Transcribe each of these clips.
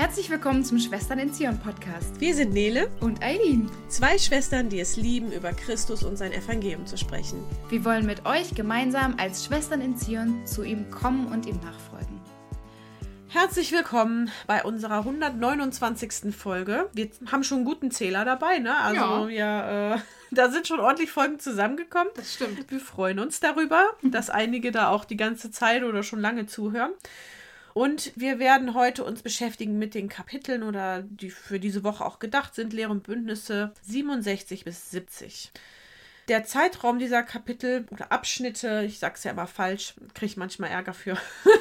Herzlich willkommen zum Schwestern in Zion Podcast. Wir sind Nele Und Eileen. 2 Schwestern, die es lieben, über Christus und sein Evangelium zu sprechen. Wir wollen mit euch gemeinsam als Schwestern in Zion zu ihm kommen und ihm nachfolgen. Herzlich willkommen bei unserer 129. Folge. Wir haben schon einen guten Zähler dabei, ne? Also da sind schon ordentlich Folgen zusammengekommen. Das stimmt. Wir freuen uns darüber, dass einige da auch die ganze Zeit oder schon lange zuhören. Und wir werden heute uns beschäftigen mit den Kapiteln, oder die für diese Woche auch gedacht sind, Lehre und Bündnisse 67 bis 70. Der Zeitraum dieser Kapitel oder Abschnitte, ich sag's ja immer falsch, kriege ich manchmal Ärger für,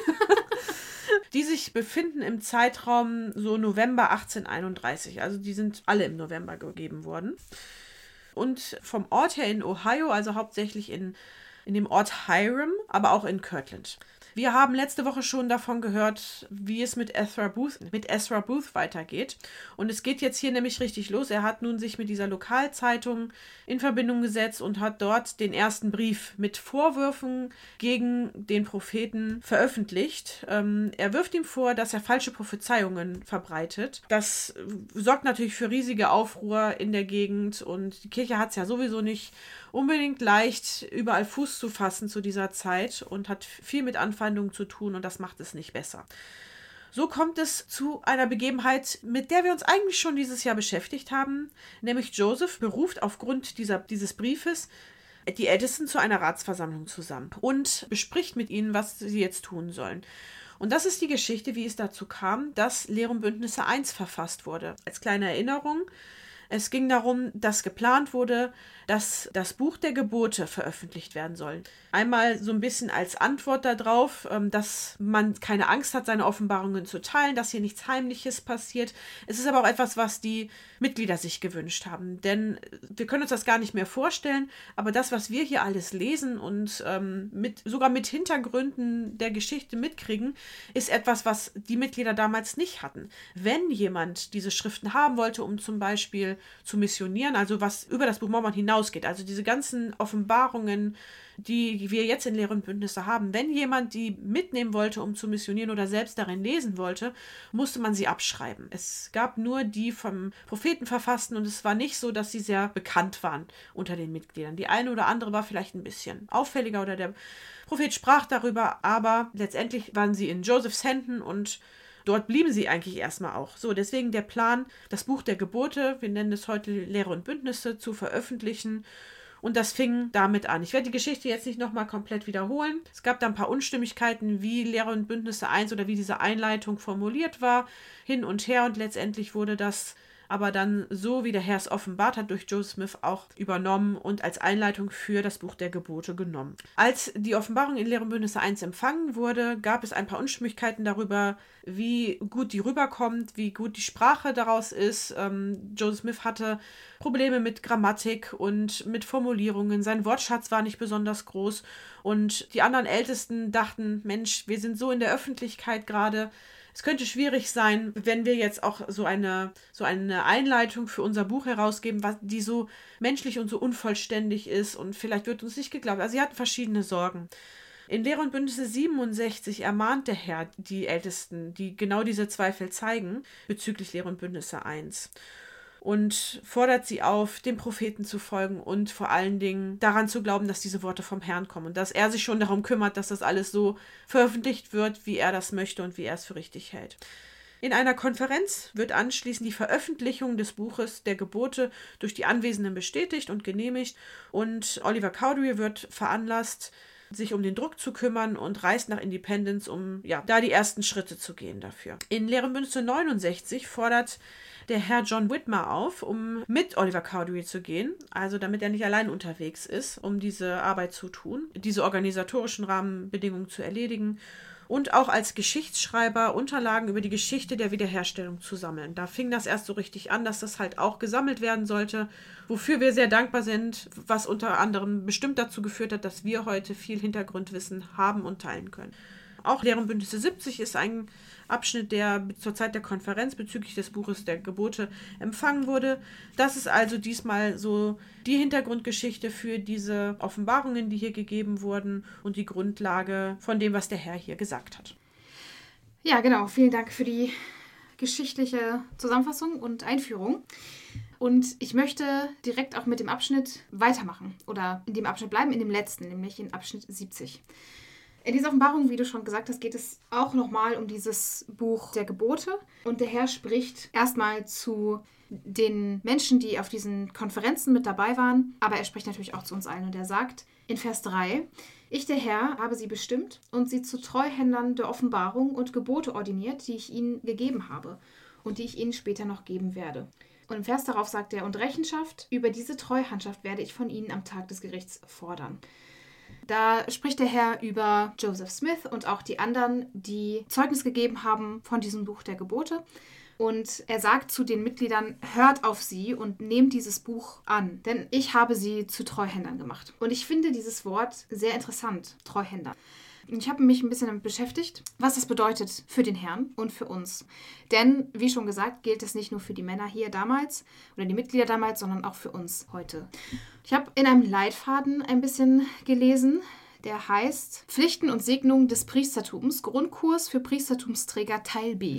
die sich befinden im Zeitraum so November 1831. Also die sind alle im November gegeben worden. Und vom Ort her in Ohio, also hauptsächlich in dem Ort Hiram, aber auch in Kirtland. Wir haben letzte Woche schon davon gehört, wie es mit Ezra Booth weitergeht. Und es geht jetzt hier nämlich richtig los. Er hat nun sich mit dieser Lokalzeitung in Verbindung gesetzt und hat dort den ersten Brief mit Vorwürfen gegen den Propheten veröffentlicht. Er wirft ihm vor, dass er falsche Prophezeiungen verbreitet. Das sorgt natürlich für riesige Aufruhr in der Gegend. Und die Kirche hat es ja sowieso nicht unbedingt leicht, überall Fuß zu fassen zu dieser Zeit und hat viel mit Anfeindungen zu tun, und das macht es nicht besser. So kommt es zu einer Begebenheit, mit der wir uns eigentlich schon dieses Jahr beschäftigt haben, nämlich Joseph beruft aufgrund dieses Briefes die Ältesten zu einer Ratsversammlung zusammen und bespricht mit ihnen, was sie jetzt tun sollen. Und das ist die Geschichte, wie es dazu kam, dass Lehre und Bündnisse 1 verfasst wurde. Als kleine Erinnerung: Es ging darum, dass geplant wurde, dass das Buch der Gebote veröffentlicht werden soll. Einmal so ein bisschen als Antwort darauf, dass man keine Angst hat, seine Offenbarungen zu teilen, dass hier nichts Heimliches passiert. Es ist aber auch etwas, was die Mitglieder sich gewünscht haben. Denn wir können uns das gar nicht mehr vorstellen, aber das, was wir hier alles lesen und sogar mit Hintergründen der Geschichte mitkriegen, ist etwas, was die Mitglieder damals nicht hatten. Wenn jemand diese Schriften haben wollte, um zum Beispiel zu missionieren, also was über das Buch Mormon hinausgeht, also diese ganzen Offenbarungen, die wir jetzt in Lehre und Bündnisse haben, wenn jemand die mitnehmen wollte, um zu missionieren oder selbst darin lesen wollte, musste man sie abschreiben. Es gab nur die vom Propheten verfassten, und es war nicht so, dass sie sehr bekannt waren unter den Mitgliedern. Die eine oder andere war vielleicht ein bisschen auffälliger oder der Prophet sprach darüber, aber letztendlich waren sie in Josephs Händen und dort blieben sie eigentlich erstmal auch. So, deswegen der Plan, das Buch der Gebote, wir nennen es heute Lehre und Bündnisse, zu veröffentlichen. Und das fing damit an. Ich werde die Geschichte jetzt nicht nochmal komplett wiederholen. Es gab da ein paar Unstimmigkeiten, wie Lehre und Bündnisse 1 oder wie diese Einleitung formuliert war, hin und her. Und letztendlich wurde das aber dann so, wie der Herr es offenbart hat, durch Joseph Smith auch übernommen und als Einleitung für das Buch der Gebote genommen. Als die Offenbarung in Lehre und Bündnisse 1 empfangen wurde, gab es ein paar Unstimmigkeiten darüber, wie gut die rüberkommt, wie gut die Sprache daraus ist. Joseph Smith hatte Probleme mit Grammatik und mit Formulierungen. Sein Wortschatz war nicht besonders groß. Und die anderen Ältesten dachten, Mensch, wir sind so in der Öffentlichkeit gerade. Es könnte schwierig sein, wenn wir jetzt auch so eine Einleitung für unser Buch herausgeben, die so menschlich und so unvollständig ist, und vielleicht wird uns nicht geglaubt. Also sie hatten verschiedene Sorgen. In Lehre und Bündnisse 67 ermahnt der Herr die Ältesten, die genau diese Zweifel zeigen, bezüglich Lehre und Bündnisse 1. Und fordert sie auf, dem Propheten zu folgen und vor allen Dingen daran zu glauben, dass diese Worte vom Herrn kommen und dass er sich schon darum kümmert, dass das alles so veröffentlicht wird, wie er das möchte und wie er es für richtig hält. In einer Konferenz wird anschließend die Veröffentlichung des Buches der Gebote durch die Anwesenden bestätigt und genehmigt, und Oliver Cowdery wird veranlasst, sich um den Druck zu kümmern, und reist nach Independence, um da die ersten Schritte zu gehen dafür. In Lehre und Bündnisse 69 fordert der Herr John Whitmer auf, um mit Oliver Cowdery zu gehen, also damit er nicht allein unterwegs ist, um diese Arbeit zu tun, diese organisatorischen Rahmenbedingungen zu erledigen und auch als Geschichtsschreiber Unterlagen über die Geschichte der Wiederherstellung zu sammeln. Da fing das erst so richtig an, dass das halt auch gesammelt werden sollte, wofür wir sehr dankbar sind, was unter anderem bestimmt dazu geführt hat, dass wir heute viel Hintergrundwissen haben und teilen können. Auch Lehre und Bündnisse 70 ist ein Abschnitt, der zur Zeit der Konferenz bezüglich des Buches der Gebote empfangen wurde. Das ist also diesmal so die Hintergrundgeschichte für diese Offenbarungen, die hier gegeben wurden, und die Grundlage von dem, was der Herr hier gesagt hat. Ja, genau. Vielen Dank für die geschichtliche Zusammenfassung und Einführung. Und ich möchte direkt auch mit dem Abschnitt weitermachen oder in dem Abschnitt bleiben, in dem letzten, nämlich in Abschnitt 70. In dieser Offenbarung, wie du schon gesagt hast, geht es auch nochmal um dieses Buch der Gebote. Und der Herr spricht erstmal zu den Menschen, die auf diesen Konferenzen mit dabei waren, aber er spricht natürlich auch zu uns allen. Und er sagt in Vers 3, ich, der Herr, habe sie bestimmt und sie zu Treuhändern der Offenbarung und Gebote ordiniert, die ich ihnen gegeben habe und die ich ihnen später noch geben werde. Und im Vers darauf sagt er, und Rechenschaft über diese Treuhandschaft werde ich von ihnen am Tag des Gerichts fordern. Da spricht der Herr über Joseph Smith und auch die anderen, die Zeugnis gegeben haben von diesem Buch der Gebote. Und er sagt zu den Mitgliedern, hört auf sie und nehmt dieses Buch an, denn ich habe sie zu Treuhändern gemacht. Und ich finde dieses Wort sehr interessant, Treuhänder. Ich habe mich ein bisschen damit beschäftigt, was das bedeutet für den Herrn und für uns. Denn, wie schon gesagt, gilt es nicht nur für die Männer hier damals oder die Mitglieder damals, sondern auch für uns heute. Ich habe in einem Leitfaden ein bisschen gelesen, der heißt Pflichten und Segnungen des Priestertums, Grundkurs für Priestertumsträger Teil B.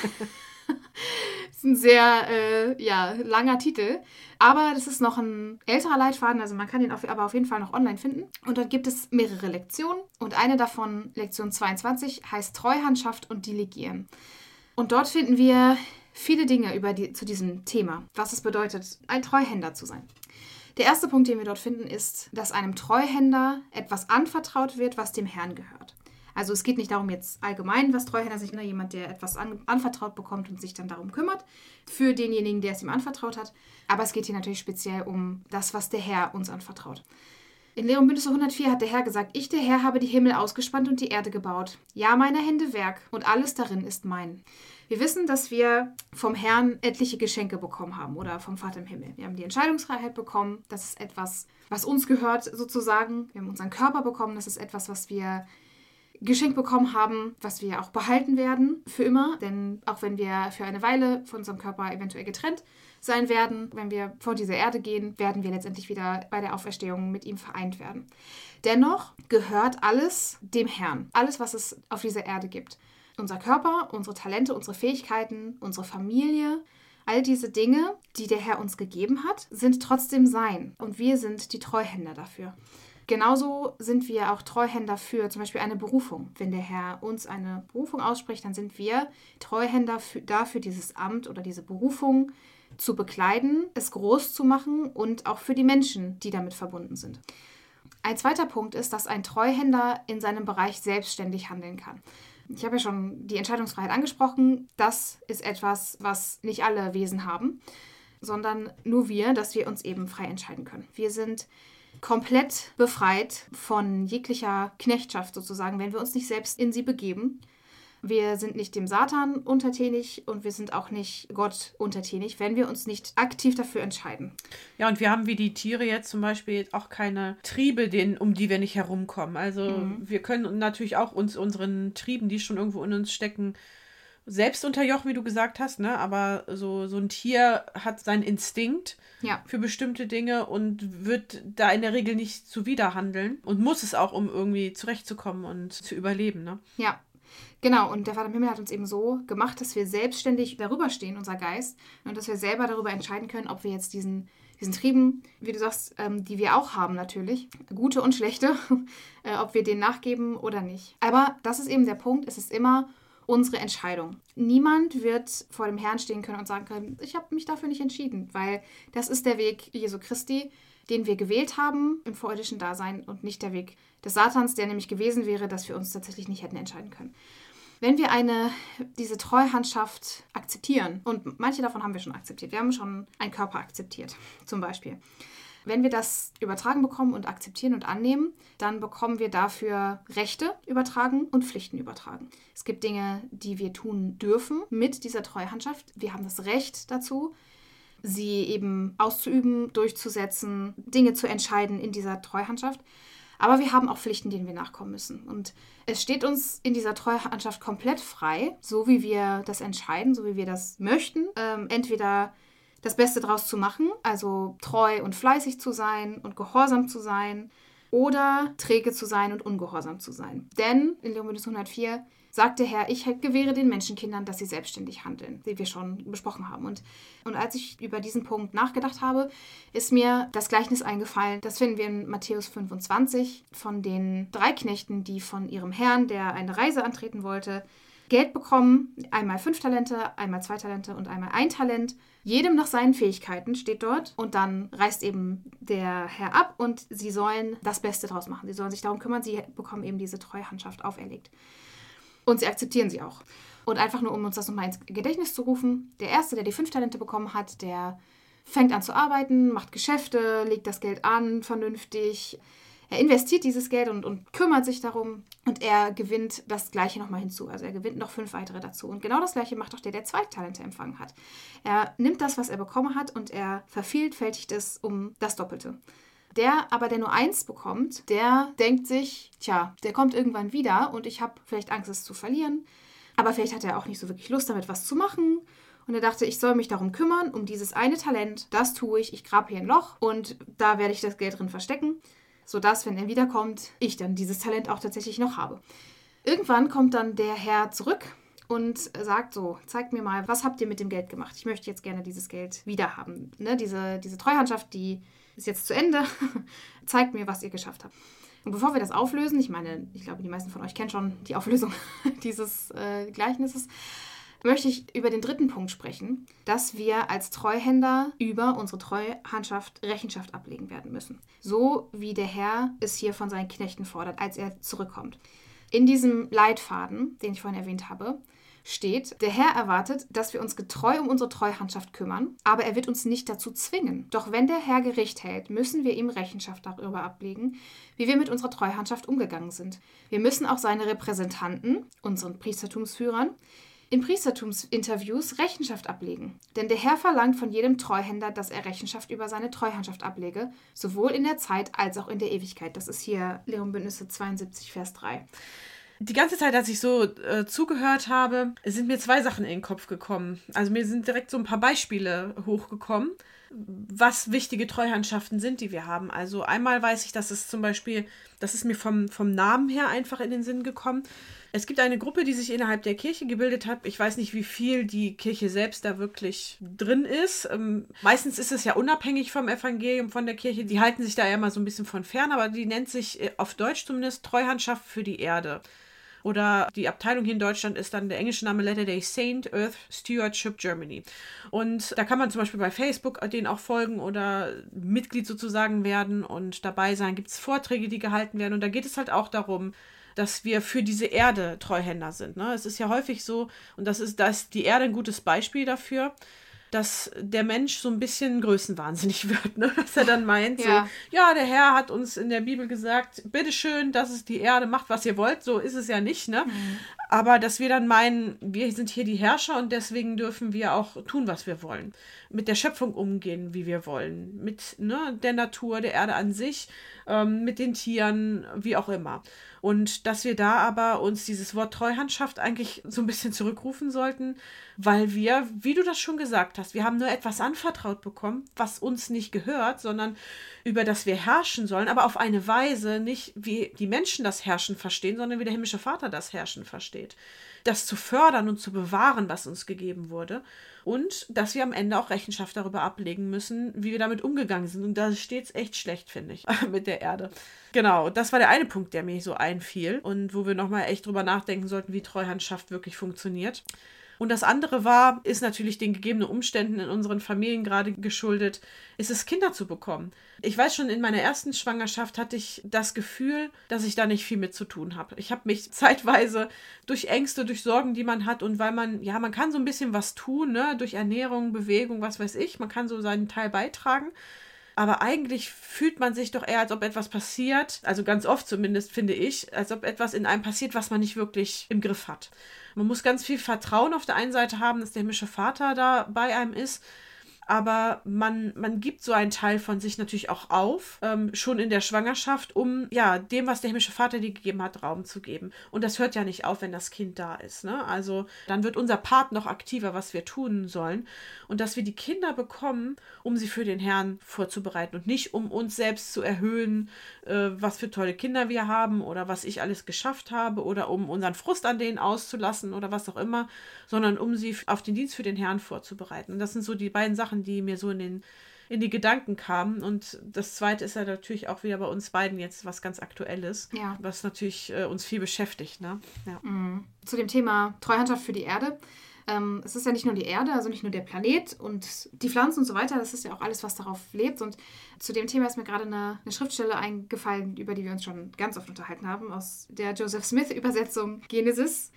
Das ist ein sehr langer Titel, aber das ist noch ein älterer Leitfaden, also man kann ihn aber auf jeden Fall noch online finden. Und dort gibt es mehrere Lektionen und eine davon, Lektion 22, heißt Treuhandschaft und Delegieren. Und dort finden wir viele Dinge zu diesem Thema, was es bedeutet, ein Treuhänder zu sein. Der erste Punkt, den wir dort finden, ist, dass einem Treuhänder etwas anvertraut wird, was dem Herrn gehört. Also es geht nicht darum jetzt allgemein, was Treuhänder sind, nur jemand, der etwas anvertraut bekommt und sich dann darum kümmert, für denjenigen, der es ihm anvertraut hat. Aber es geht hier natürlich speziell um das, was der Herr uns anvertraut. In Lehr und Bündnisse 104 hat der Herr gesagt, ich, der Herr, habe die Himmel ausgespannt und die Erde gebaut. Ja, meine Hände Werk und alles darin ist mein. Wir wissen, dass wir vom Herrn etliche Geschenke bekommen haben oder vom Vater im Himmel. Wir haben die Entscheidungsfreiheit bekommen. Das ist etwas, was uns gehört sozusagen. Wir haben unseren Körper bekommen. Das ist etwas, was wir geschenkt bekommen haben, was wir auch behalten werden für immer. Denn auch wenn wir für eine Weile von unserem Körper eventuell getrennt sein werden, wenn wir von dieser Erde gehen, werden wir letztendlich wieder bei der Auferstehung mit ihm vereint werden. Dennoch gehört alles dem Herrn. Alles, was es auf dieser Erde gibt. Unser Körper, unsere Talente, unsere Fähigkeiten, unsere Familie, all diese Dinge, die der Herr uns gegeben hat, sind trotzdem sein. Und wir sind die Treuhänder dafür. Genauso sind wir auch Treuhänder für zum Beispiel eine Berufung. Wenn der Herr uns eine Berufung ausspricht, dann sind wir Treuhänder dafür, dieses Amt oder diese Berufung zu bekleiden, es groß zu machen und auch für die Menschen, die damit verbunden sind. Ein zweiter Punkt ist, dass ein Treuhänder in seinem Bereich selbstständig handeln kann. Ich habe ja schon die Entscheidungsfreiheit angesprochen. Das ist etwas, was nicht alle Wesen haben, sondern nur wir, dass wir uns eben frei entscheiden können. Wir sind komplett befreit von jeglicher Knechtschaft sozusagen, wenn wir uns nicht selbst in sie begeben. Wir sind nicht dem Satan untertänig und wir sind auch nicht Gott untertänig, wenn wir uns nicht aktiv dafür entscheiden. Ja, und wir haben wie die Tiere jetzt zum Beispiel auch keine Triebe, um die wir nicht herumkommen. Also wir können natürlich auch unseren Trieben, die schon irgendwo in uns stecken, selbst unterjochen, wie du gesagt hast, ne? Aber so ein Tier hat seinen Instinkt für bestimmte Dinge und wird da in der Regel nicht zuwiderhandeln und muss es auch, um irgendwie zurechtzukommen und zu überleben, ne? Ja. Genau, und der Vater im Himmel hat uns eben so gemacht, dass wir selbstständig darüber stehen, unser Geist, und dass wir selber darüber entscheiden können, ob wir jetzt diesen Trieben, wie du sagst, die wir auch haben natürlich, gute und schlechte, ob wir denen nachgeben oder nicht. Aber das ist eben der Punkt, es ist immer unsere Entscheidung. Niemand wird vor dem Herrn stehen können und sagen können, ich habe mich dafür nicht entschieden, weil das ist der Weg Jesu Christi, den wir gewählt haben im vorirdischen Dasein und nicht der Weg des Satans, der nämlich gewesen wäre, dass wir uns tatsächlich nicht hätten entscheiden können. Wenn wir diese Treuhandschaft akzeptieren, und manche davon haben wir schon akzeptiert, wir haben schon einen Körper akzeptiert, zum Beispiel. Wenn wir das übertragen bekommen und akzeptieren und annehmen, dann bekommen wir dafür Rechte übertragen und Pflichten übertragen. Es gibt Dinge, die wir tun dürfen mit dieser Treuhandschaft. Wir haben das Recht dazu, sie eben auszuüben, durchzusetzen, Dinge zu entscheiden in dieser Treuhandschaft. Aber wir haben auch Pflichten, denen wir nachkommen müssen. Und es steht uns in dieser Treuhandschaft komplett frei, so wie wir das entscheiden, so wie wir das möchten. Entweder das Beste draus zu machen, also treu und fleißig zu sein und gehorsam zu sein, oder träge zu sein und ungehorsam zu sein. Denn in Lehr und Bündnis 104 sagt der Herr, ich gewähre den Menschenkindern, dass sie selbstständig handeln, wie wir schon besprochen haben. Und als ich über diesen Punkt nachgedacht habe, ist mir das Gleichnis eingefallen. Das finden wir in Matthäus 25 von den 3 Knechten, die von ihrem Herrn, der eine Reise antreten wollte, Geld bekommen. Einmal 5 Talente, einmal 2 Talente und einmal 1 Talent. Jedem nach seinen Fähigkeiten steht dort. Und dann reist eben der Herr ab und sie sollen das Beste draus machen. Sie sollen sich darum kümmern. Sie bekommen eben diese Treuhandschaft auferlegt. Und sie akzeptieren sie auch. Und einfach nur, um uns das nochmal ins Gedächtnis zu rufen, der Erste, der die 5 Talente bekommen hat, der fängt an zu arbeiten, macht Geschäfte, legt das Geld an, vernünftig. Er investiert dieses Geld und kümmert sich darum. Und er gewinnt das Gleiche nochmal hinzu. Also er gewinnt noch 5 weitere dazu. Und genau das Gleiche macht auch der 2 Talente empfangen hat. Er nimmt das, was er bekommen hat, und er vervielfältigt es um das Doppelte. Der nur 1 bekommt, der denkt sich, der kommt irgendwann wieder und ich habe vielleicht Angst, es zu verlieren. Aber vielleicht hat er auch nicht so wirklich Lust, damit was zu machen. Und er dachte, ich soll mich darum kümmern, um dieses eine Talent. Das tue ich. Ich grabe hier ein Loch und da werde ich das Geld drin verstecken, sodass, wenn er wiederkommt, ich dann dieses Talent auch tatsächlich noch habe. Irgendwann kommt dann der Herr zurück und sagt so, zeigt mir mal, was habt ihr mit dem Geld gemacht? Ich möchte jetzt gerne dieses Geld wiederhaben. Ne? Diese Treuhandschaft, die ist jetzt zu Ende. Zeigt mir, was ihr geschafft habt. Und bevor wir das auflösen, ich glaube, die meisten von euch kennen schon die Auflösung dieses Gleichnisses, möchte ich über den 3. Punkt sprechen, dass wir als Treuhänder über unsere Treuhandschaft Rechenschaft ablegen werden müssen. So wie der Herr es hier von seinen Knechten fordert, als er zurückkommt. In diesem Leitfaden, den ich vorhin erwähnt habe, steht, der Herr erwartet, dass wir uns getreu um unsere Treuhandschaft kümmern, aber er wird uns nicht dazu zwingen. Doch wenn der Herr Gericht hält, müssen wir ihm Rechenschaft darüber ablegen, wie wir mit unserer Treuhandschaft umgegangen sind. Wir müssen auch seine Repräsentanten, unseren Priestertumsführern, in Priestertumsinterviews Rechenschaft ablegen. Denn der Herr verlangt von jedem Treuhänder, dass er Rechenschaft über seine Treuhandschaft ablege, sowohl in der Zeit als auch in der Ewigkeit. Das ist hier Lerum Bündnisse 72, Vers 3. Die ganze Zeit, als ich so zugehört habe, sind mir 2 Sachen in den Kopf gekommen. Also mir sind direkt so ein paar Beispiele hochgekommen, was wichtige Treuhandschaften sind, die wir haben. Also einmal weiß ich, dass es zum Beispiel, das ist mir vom Namen her einfach in den Sinn gekommen. Es gibt eine Gruppe, die sich innerhalb der Kirche gebildet hat. Ich weiß nicht, wie viel die Kirche selbst da wirklich drin ist. Meistens ist es ja unabhängig vom Evangelium, von der Kirche. Die halten sich da ja immer so ein bisschen von fern, aber die nennt sich auf Deutsch zumindest Treuhandschaft für die Erde. Oder die Abteilung hier in Deutschland ist dann der englische Name Latter-day Saint Earth Stewardship Germany. Und da kann man zum Beispiel bei Facebook denen auch folgen oder Mitglied sozusagen werden und dabei sein. Gibt es Vorträge, die gehalten werden. Und da geht es halt auch darum, dass wir für diese Erde Treuhänder sind. Ne? Es ist ja häufig so, und da ist die Erde ein gutes Beispiel dafür, dass der Mensch so ein bisschen größenwahnsinnig wird, ne? Dass er dann meint, der Herr hat uns in der Bibel gesagt, bitteschön, das ist die Erde, macht, was ihr wollt. So ist es ja nicht, ne? Mhm. Aber dass wir dann meinen, wir sind hier die Herrscher und deswegen dürfen wir auch tun, was wir wollen. Mit der Schöpfung umgehen, wie wir wollen. Mit der Natur, der Erde an sich, mit den Tieren, wie auch immer. Und dass wir da aber uns dieses Wort Treuhandschaft eigentlich so ein bisschen zurückrufen sollten, weil wir, wie du das schon gesagt hast, wir haben nur etwas anvertraut bekommen, was uns nicht gehört, sondern über das wir herrschen sollen, aber auf eine Weise nicht, wie die Menschen das Herrschen verstehen, sondern wie der himmlische Vater das Herrschen versteht. Das zu fördern und zu bewahren, was uns gegeben wurde. Und dass wir am Ende auch Rechenschaft darüber ablegen müssen, wie wir damit umgegangen sind. Und da steht es echt schlecht, finde ich, mit der Erde. Genau, das war der eine Punkt, der mir so einfiel und wo wir nochmal echt drüber nachdenken sollten, wie Treuhandschaft wirklich funktioniert. Und das andere ist natürlich den gegebenen Umständen in unseren Familien gerade geschuldet, ist es, Kinder zu bekommen. Ich weiß schon, in meiner ersten Schwangerschaft hatte ich das Gefühl, dass ich da nicht viel mit zu tun habe. Ich habe mich zeitweise durch Ängste, durch Sorgen, die man hat und weil man kann so ein bisschen was tun, ne, durch Ernährung, Bewegung, was weiß ich, man kann so seinen Teil beitragen. Aber eigentlich fühlt man sich doch eher, als ob etwas passiert, also ganz oft zumindest, finde ich, als ob etwas in einem passiert, was man nicht wirklich im Griff hat. Man muss ganz viel Vertrauen auf der einen Seite haben, dass der himmlische Vater da bei einem ist. aber man gibt so einen Teil von sich natürlich auch auf, schon in der Schwangerschaft, um dem, was der himmlische Vater dir gegeben hat, Raum zu geben. Und das hört ja nicht auf, wenn das Kind da ist. Ne? Also dann wird unser Part noch aktiver, was wir tun sollen. Und dass wir die Kinder bekommen, um sie für den Herrn vorzubereiten und nicht um uns selbst zu erhöhen, was für tolle Kinder wir haben oder was ich alles geschafft habe oder um unseren Frust an denen auszulassen oder was auch immer, sondern um sie auf den Dienst für den Herrn vorzubereiten. Und das sind so die beiden Sachen, die mir so in die Gedanken kamen. Und das Zweite ist ja natürlich auch wieder bei uns beiden jetzt was ganz Aktuelles, was natürlich uns viel beschäftigt. Ne? Ja. Zu dem Thema Treuhandschaft für die Erde. Es ist ja nicht nur die Erde, also nicht nur der Planet und die Pflanzen und so weiter, das ist ja auch alles, was darauf lebt. Und zu dem Thema ist mir gerade eine Schriftstelle eingefallen, über die wir uns schon ganz oft unterhalten haben, aus der Joseph Smith-Übersetzung Genesis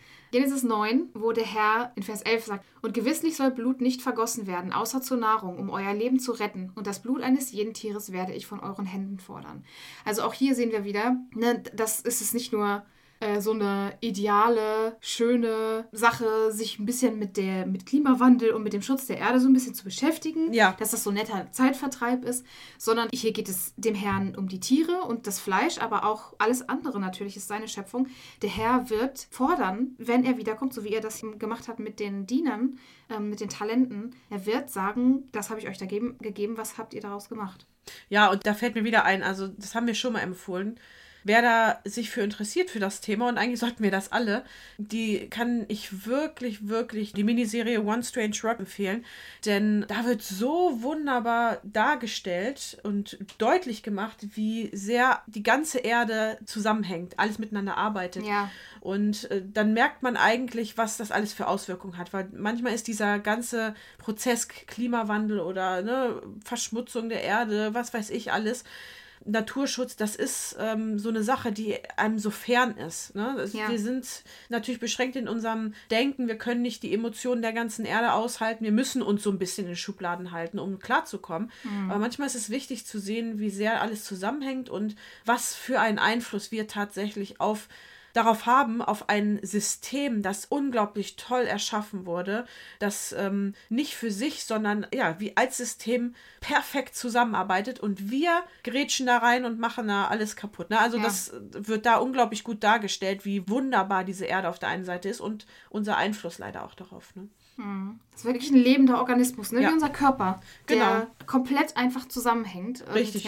9, wo der Herr in Vers 11 sagt, und gewisslich soll Blut nicht vergossen werden, außer zur Nahrung, um euer Leben zu retten. Und das Blut eines jeden Tieres werde ich von euren Händen fordern. Also auch hier sehen wir wieder, das ist es nicht nur so eine ideale, schöne Sache, sich ein bisschen mit Klimawandel und mit dem Schutz der Erde so ein bisschen zu beschäftigen, dass das so ein netter Zeitvertreib ist, sondern hier geht es dem Herrn um die Tiere und das Fleisch, aber auch alles andere natürlich ist seine Schöpfung. Der Herr wird fordern, wenn er wiederkommt, so wie er das gemacht hat mit den Dienern, mit den Talenten, er wird sagen, das habe ich euch da gegeben, was habt ihr daraus gemacht? Ja, und da fällt mir wieder ein, also das haben wir schon mal empfohlen, wer da sich für interessiert für das Thema, und eigentlich sollten wir das alle, die kann ich wirklich, wirklich die Miniserie One Strange Rock empfehlen, denn da wird so wunderbar dargestellt und deutlich gemacht, wie sehr die ganze Erde zusammenhängt, alles miteinander arbeitet. Ja. Und dann merkt man eigentlich, was das alles für Auswirkungen hat, weil manchmal ist dieser ganze Prozess Klimawandel oder Verschmutzung der Erde, was weiß ich alles, Naturschutz, das ist so eine Sache, die einem so fern ist. Ne? Wir sind natürlich beschränkt in unserem Denken, wir können nicht die Emotionen der ganzen Erde aushalten, wir müssen uns so ein bisschen in Schubladen halten, um klarzukommen. Aber manchmal ist es wichtig zu sehen, wie sehr alles zusammenhängt und was für einen Einfluss wir tatsächlich darauf haben, auf ein System, das unglaublich toll erschaffen wurde, das nicht für sich, sondern wie als System perfekt zusammenarbeitet und wir grätschen da rein und machen da alles kaputt. Ne? Also das wird da unglaublich gut dargestellt, wie wunderbar diese Erde auf der einen Seite ist und unser Einfluss leider auch darauf. Ne? Das ist wirklich ein lebender Organismus, wie unser Körper, der komplett einfach zusammenhängt. Richtig.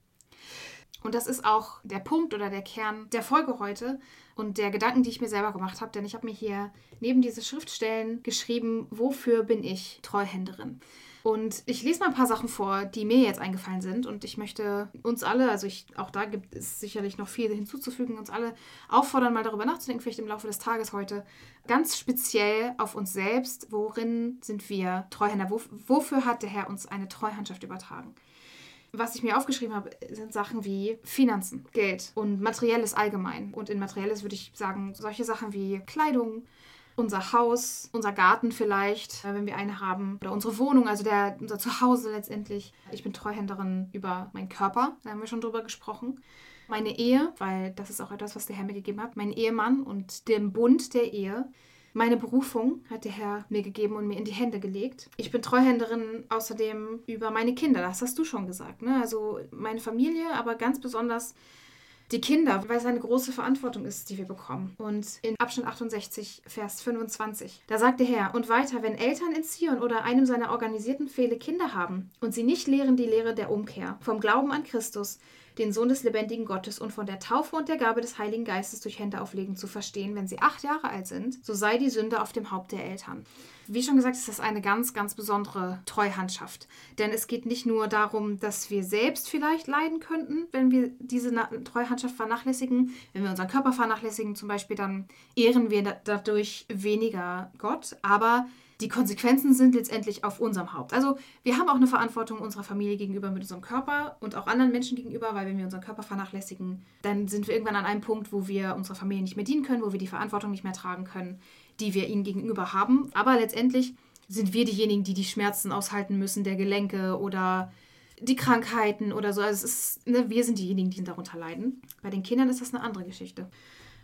Und das ist auch der Punkt oder der Kern der Folge heute und der Gedanken, die ich mir selber gemacht habe. Denn ich habe mir hier neben diese Schriftstellen geschrieben, wofür bin ich Treuhänderin? Und ich lese mal ein paar Sachen vor, die mir jetzt eingefallen sind. Und ich möchte uns alle, auch da gibt es sicherlich noch viel hinzuzufügen, uns alle auffordern, mal darüber nachzudenken, vielleicht im Laufe des Tages heute, ganz speziell auf uns selbst. Worin sind wir Treuhänder? Wofür hat der Herr uns eine Treuhandschaft übertragen? Was ich mir aufgeschrieben habe, sind Sachen wie Finanzen, Geld und Materielles allgemein. Und in Materielles würde ich sagen, solche Sachen wie Kleidung, unser Haus, unser Garten vielleicht, wenn wir einen haben, oder unsere Wohnung, also unser Zuhause letztendlich. Ich bin Treuhänderin über meinen Körper, da haben wir schon drüber gesprochen. Meine Ehe, weil das ist auch etwas, was der Herr mir gegeben hat, mein Ehemann und den Bund der Ehe. Meine Berufung hat der Herr mir gegeben und mir in die Hände gelegt. Ich bin Treuhänderin außerdem über meine Kinder, das hast du schon gesagt. Ne? Also meine Familie, aber ganz besonders die Kinder, weil es eine große Verantwortung ist, die wir bekommen. Und in Abschnitt 68, Vers 25, da sagt der Herr, und weiter, wenn Eltern in Zion oder einem seiner organisierten Pfähle Kinder haben und sie nicht lehren die Lehre der Umkehr, vom Glauben an Christus, den Sohn des lebendigen Gottes und von der Taufe und der Gabe des Heiligen Geistes durch Händeauflegen zu verstehen, wenn sie 8 Jahre alt sind, so sei die Sünde auf dem Haupt der Eltern. Wie schon gesagt, ist das eine ganz, ganz besondere Treuhandschaft. Denn es geht nicht nur darum, dass wir selbst vielleicht leiden könnten, wenn wir diese Treuhandschaft vernachlässigen. Wenn wir unseren Körper vernachlässigen zum Beispiel, dann ehren wir dadurch weniger Gott. Aber die Konsequenzen sind letztendlich auf unserem Haupt. Also wir haben auch eine Verantwortung unserer Familie gegenüber mit unserem Körper und auch anderen Menschen gegenüber, weil wenn wir unseren Körper vernachlässigen, dann sind wir irgendwann an einem Punkt, wo wir unserer Familie nicht mehr dienen können, wo wir die Verantwortung nicht mehr tragen können, die wir ihnen gegenüber haben. Aber letztendlich sind wir diejenigen, die die Schmerzen aushalten müssen, der Gelenke oder die Krankheiten oder so. Also wir sind diejenigen, die darunter leiden. Bei den Kindern ist das eine andere Geschichte.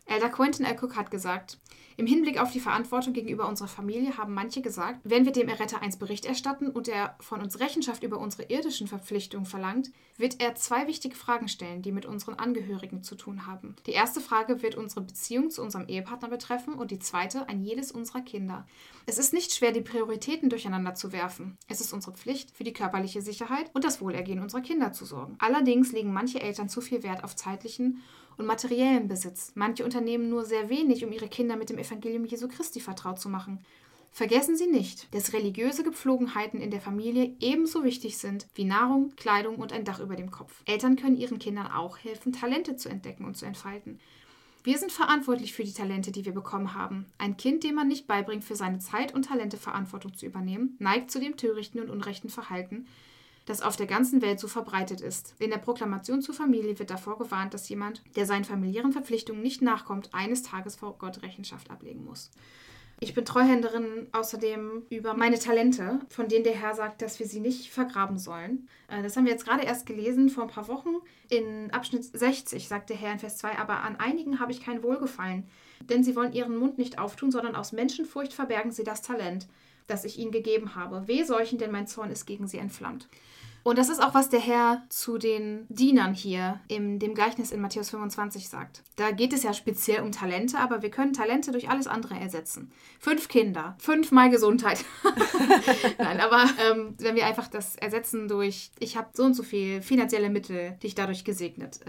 Elder Quentin L. Cook hat gesagt, im Hinblick auf die Verantwortung gegenüber unserer Familie haben manche gesagt, wenn wir dem Erretter einst Bericht erstatten und er von uns Rechenschaft über unsere irdischen Verpflichtungen verlangt, wird er 2 wichtige Fragen stellen, die mit unseren Angehörigen zu tun haben. Die erste Frage wird unsere Beziehung zu unserem Ehepartner betreffen und die zweite ein jedes unserer Kinder. Es ist nicht schwer, die Prioritäten durcheinander zu werfen. Es ist unsere Pflicht, für die körperliche Sicherheit und das Wohlergehen unserer Kinder zu sorgen. Allerdings legen manche Eltern zu viel Wert auf zeitlichen und materiellen Besitz. Manche unternehmen nur sehr wenig, um ihre Kinder mit dem Evangelium Jesu Christi vertraut zu machen. Vergessen Sie nicht, dass religiöse Gepflogenheiten in der Familie ebenso wichtig sind wie Nahrung, Kleidung und ein Dach über dem Kopf. Eltern können ihren Kindern auch helfen, Talente zu entdecken und zu entfalten. Wir sind verantwortlich für die Talente, die wir bekommen haben. Ein Kind, dem man nicht beibringt, für seine Zeit und Talente Verantwortung zu übernehmen, neigt zu dem törichten und unrechten Verhalten, das auf der ganzen Welt so verbreitet ist. In der Proklamation zur Familie wird davor gewarnt, dass jemand, der seinen familiären Verpflichtungen nicht nachkommt, eines Tages vor Gott Rechenschaft ablegen muss. Ich bin Treuhänderin außerdem über meine Talente, von denen der Herr sagt, dass wir sie nicht vergraben sollen. Das haben wir jetzt gerade erst gelesen, vor ein paar Wochen. In Abschnitt 60 sagt der Herr in Vers 2, aber an einigen habe ich kein Wohlgefallen, denn sie wollen ihren Mund nicht auftun, sondern aus Menschenfurcht verbergen sie das Talent, das ich ihnen gegeben habe. Wehe solchen, denn mein Zorn ist gegen sie entflammt. Und das ist auch, was der Herr zu den Dienern hier in dem Gleichnis in Matthäus 25 sagt. Da geht es ja speziell um Talente, aber wir können Talente durch alles andere ersetzen. 5 Kinder, 5-mal Gesundheit. Nein, aber wenn wir einfach das ersetzen durch, ich habe so und so viel finanzielle Mittel, dich dadurch gesegnet.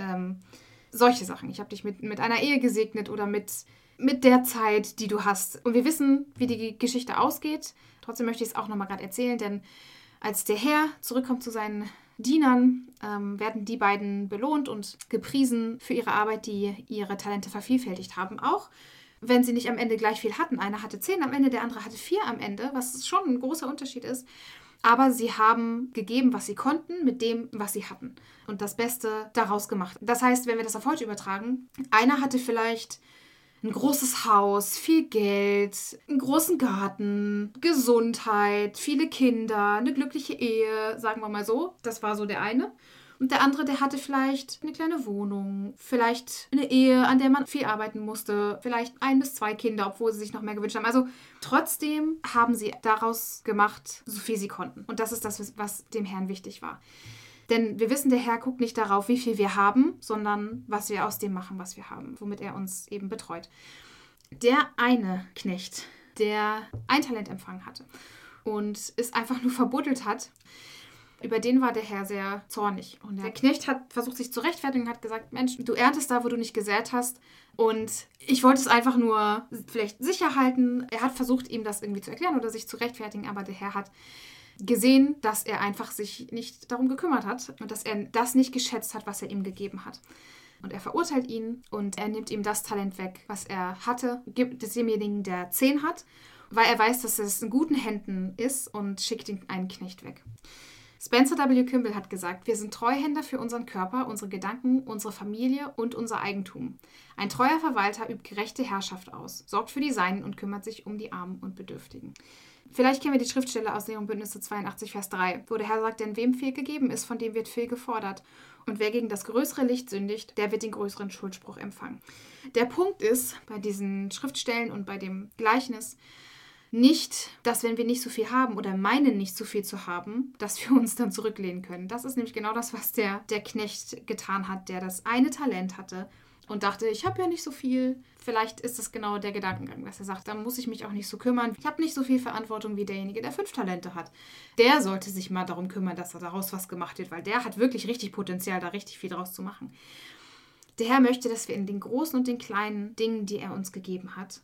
Solche Sachen. Ich habe dich mit einer Ehe gesegnet oder mit der Zeit, die du hast. Und wir wissen, wie die Geschichte ausgeht. Trotzdem möchte ich es auch nochmal gerade erzählen, denn als der Herr zurückkommt zu seinen Dienern, werden die beiden belohnt und gepriesen für ihre Arbeit, die ihre Talente vervielfältigt haben. Auch wenn sie nicht am Ende gleich viel hatten. Einer hatte 10 am Ende, der andere hatte 4 am Ende, was schon ein großer Unterschied ist. Aber sie haben gegeben, was sie konnten, mit dem, was sie hatten. Und das Beste daraus gemacht. Das heißt, wenn wir das auf heute übertragen, einer hatte vielleicht ein großes Haus, viel Geld, einen großen Garten, Gesundheit, viele Kinder, eine glückliche Ehe, sagen wir mal so. Das war so der eine. Und der andere, der hatte vielleicht eine kleine Wohnung, vielleicht eine Ehe, an der man viel arbeiten musste, vielleicht 1 bis 2 Kinder, obwohl sie sich noch mehr gewünscht haben. Also trotzdem haben sie daraus gemacht, so viel sie konnten. Und das ist das, was dem Herrn wichtig war. Denn wir wissen, der Herr guckt nicht darauf, wie viel wir haben, sondern was wir aus dem machen, was wir haben, womit er uns eben betreut. Der eine Knecht, der ein Talent empfangen hatte und es einfach nur verbuddelt hat, über den war der Herr sehr zornig. Und der Knecht hat versucht, sich zu rechtfertigen und hat gesagt, Mensch, du erntest da, wo du nicht gesät hast. Und ich wollte es einfach nur vielleicht sicher halten. Er hat versucht, ihm das irgendwie zu erklären oder sich zu rechtfertigen, aber der Herr hat gesehen, dass er einfach sich nicht darum gekümmert hat und dass er das nicht geschätzt hat, was er ihm gegeben hat. Und er verurteilt ihn und er nimmt ihm das Talent weg, was er hatte, gibt es demjenigen, der 10 hat, weil er weiß, dass es in guten Händen ist und schickt ihn einen Knecht weg. Spencer W. Kimball hat gesagt, wir sind Treuhänder für unseren Körper, unsere Gedanken, unsere Familie und unser Eigentum. Ein treuer Verwalter übt gerechte Herrschaft aus, sorgt für die Seinen und kümmert sich um die Armen und Bedürftigen. Vielleicht kennen wir die Schriftstelle aus Lehrung Bündnisse 82, Vers 3, wo der Herr sagt, denn wem viel gegeben ist, von dem wird viel gefordert. Und wer gegen das größere Licht sündigt, der wird den größeren Schuldspruch empfangen. Der Punkt ist, bei diesen Schriftstellen und bei dem Gleichnis, nicht, dass wenn wir nicht so viel haben oder meinen nicht so viel zu haben, dass wir uns dann zurücklehnen können. Das ist nämlich genau das, was der Knecht getan hat, der das eine Talent hatte und dachte, ich habe ja nicht so viel. Vielleicht ist das genau der Gedankengang, dass er sagt, dann muss ich mich auch nicht so kümmern. Ich habe nicht so viel Verantwortung wie derjenige, der 5 Talente hat. Der sollte sich mal darum kümmern, dass daraus was gemacht wird, weil der hat wirklich richtig Potenzial, da richtig viel draus zu machen. Der Herr möchte, dass wir in den großen und den kleinen Dingen, die er uns gegeben hat,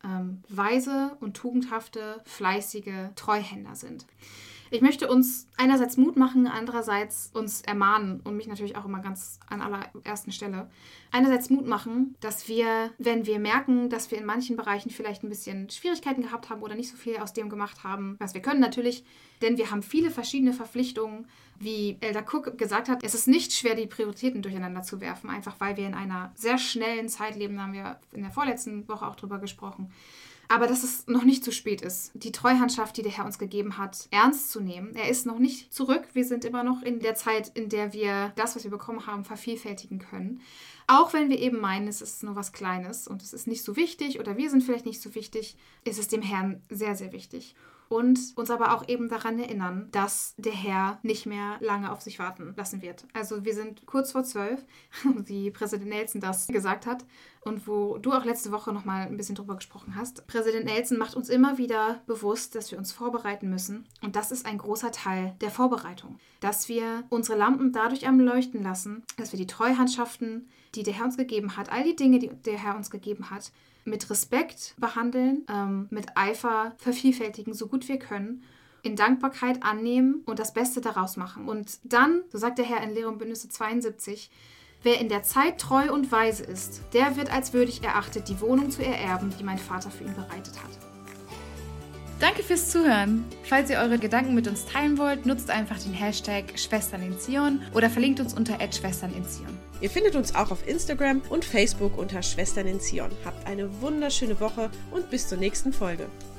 weise und tugendhafte, fleißige Treuhänder sind. Ich möchte uns einerseits Mut machen, andererseits uns ermahnen und mich natürlich auch immer ganz an allerersten Stelle. Einerseits Mut machen, dass wir, wenn wir merken, dass wir in manchen Bereichen vielleicht ein bisschen Schwierigkeiten gehabt haben oder nicht so viel aus dem gemacht haben, was wir können natürlich, denn wir haben viele verschiedene Verpflichtungen. Wie Elder Cook gesagt hat, es ist nicht schwer, die Prioritäten durcheinander zu werfen, einfach weil wir in einer sehr schnellen Zeit leben, da haben wir in der vorletzten Woche auch drüber gesprochen. Aber dass es noch nicht zu spät ist, die Treuhandschaft, die der Herr uns gegeben hat, ernst zu nehmen. Er ist noch nicht zurück. Wir sind immer noch in der Zeit, in der wir das, was wir bekommen haben, vervielfältigen können. Auch wenn wir eben meinen, es ist nur was Kleines und es ist nicht so wichtig oder wir sind vielleicht nicht so wichtig, ist es dem Herrn sehr, sehr wichtig. Und uns aber auch eben daran erinnern, dass der Herr nicht mehr lange auf sich warten lassen wird. Also wir sind kurz vor 12, wie Präsident Nelson das gesagt hat und wo du auch letzte Woche nochmal ein bisschen drüber gesprochen hast. Präsident Nelson macht uns immer wieder bewusst, dass wir uns vorbereiten müssen. Und das ist ein großer Teil der Vorbereitung. Dass wir unsere Lampen dadurch am Leuchten lassen, dass wir die Treuhandschaften, die der Herr uns gegeben hat, all die Dinge, die der Herr uns gegeben hat, mit Respekt behandeln, mit Eifer vervielfältigen, so gut wir können, in Dankbarkeit annehmen und das Beste daraus machen. Und dann, so sagt der Herr in Lehre und Bündnisse 72, wer in der Zeit treu und weise ist, der wird als würdig erachtet, die Wohnung zu ererben, die mein Vater für ihn bereitet hat. Danke fürs Zuhören. Falls ihr eure Gedanken mit uns teilen wollt, nutzt einfach den Hashtag Schwestern in Zion oder verlinkt uns unter @Schwestern in Zion. Ihr findet uns auch auf Instagram und Facebook unter Schwestern in Zion. Habt eine wunderschöne Woche und bis zur nächsten Folge.